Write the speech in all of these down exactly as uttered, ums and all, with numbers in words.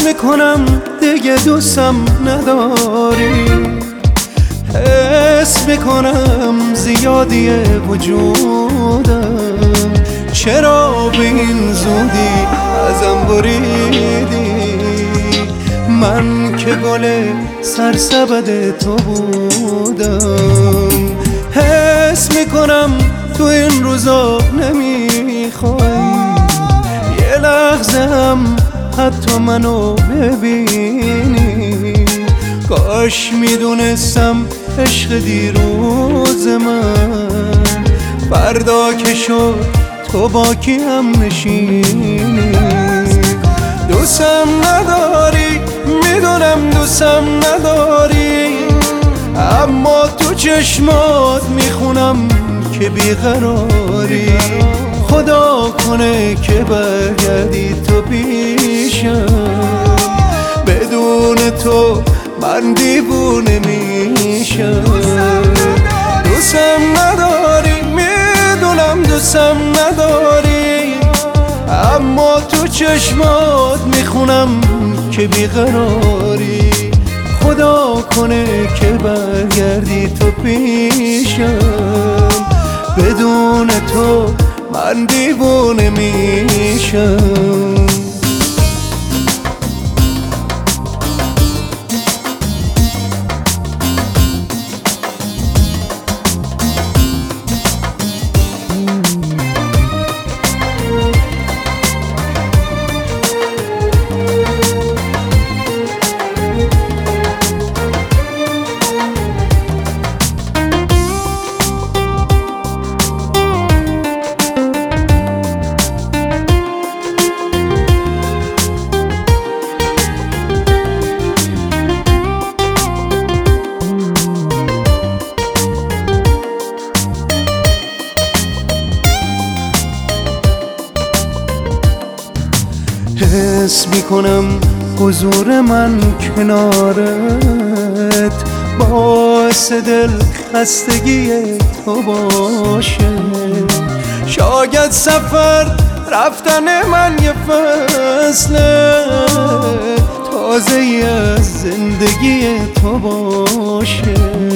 میکنم دیگه دوستم نداری، حس میکنم زیادی وجودم، چرا به این زودی ازم بریدی؟ من که گل سرسبد تو بودم، حس میکنم تو این روزا نمیخوای یه لحظه هم حتی منو ببینی. کاش میدونستم عشق دیروز من فردا که شد تو با کیم نشینی. دوستم نداری، میدونم دوستم نداری، اما تو چشمات میخونم که بیقراری. خدا کنه که برگردی تو پیشم، بدون تو من دیوونه میشم. دوستم نداری، میدونم دوستم نداری، اما تو چشمات میخونم که بیقراری. خدا کنه که برگردی تو پیشم، بدون تو من دیوونه میشم. حس میکنم حضور من کنارت باعث دل خستگی تو باشه. شاید سفر رفتن من یه فصله تازه از زندگی تو باشه.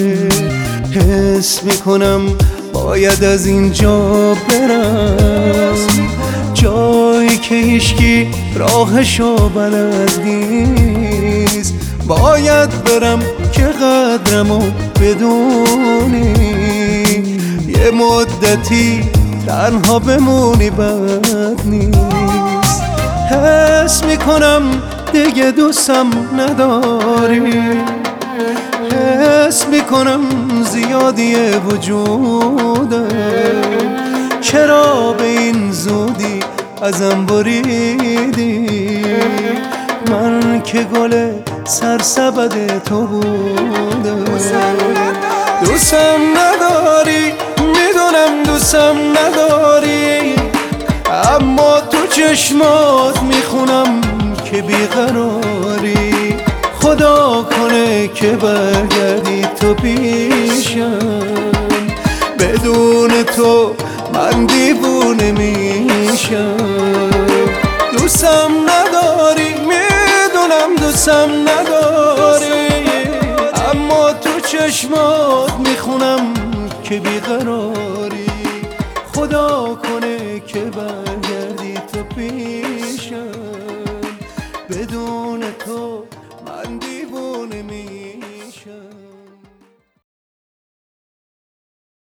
حس میکنم باید از اینجا برم، جایی که هیچکی راهشو بلد نیست. باید برم که قدرمو بدونی، یه مدتی تنها بمونی بد نیست. حس میکنم دیگه دوستم نداری، حس میکنم زیادی وجودم، چرا به این زودی ازم بریدی؟ من که گل سرسبد تو بودم. دوستم نداری، میدونم دوستم نداری، اما تو چشمات میخونم که بیقراری. خدا کنه که برگردی تو پیشم، بدون تو من دیوونه میشم. دوستم نداری، میدونم دوستم نداری، اما تو چشمات میخونم که بیقراری. خدا